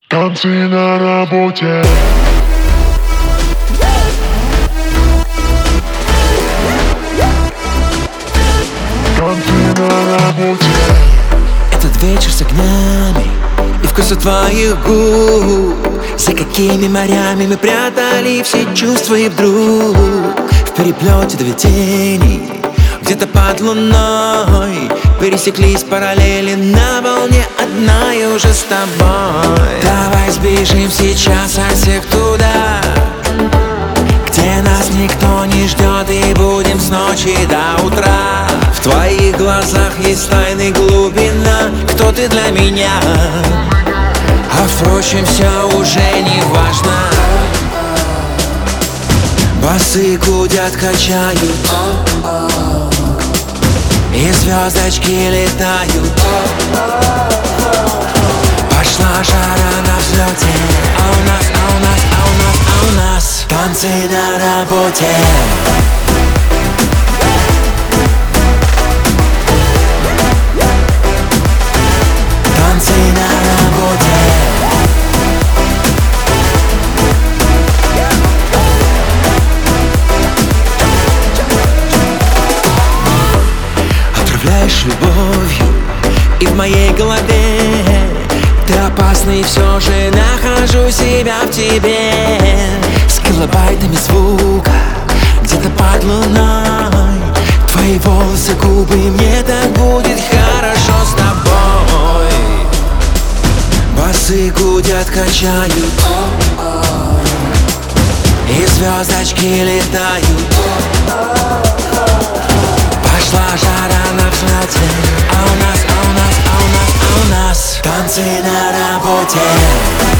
Танцы на работе. Танцы на работе. Этот вечер с огнями и вкусом твоих губ. За какими морями мы прятали все чувства, и вдруг в переплете доведений где-то под луной пересеклись параллели на волне одной уже с тобой. Давай сбежим сейчас от всех туда, где нас никто не ждет, и будем с ночи до утра. В твоих глазах есть тайны, глубина, кто ты для меня. А впрочем, все уже не важно. Басы гудят, качают, и звездочки летают. Пошла жара на взлете, а у нас танцы на работе. Танцы на работе. Отравляешь любовью и в моей голове. Ты опасный, все же нахожу себя в тебе. С килобайтами звука где-то под луной. Твои волосы, губы, мне так будет хорошо с тобой. Басы гудят, качают, и звездочки летают. Пошла жара на взлете, а у нас танцы на работе.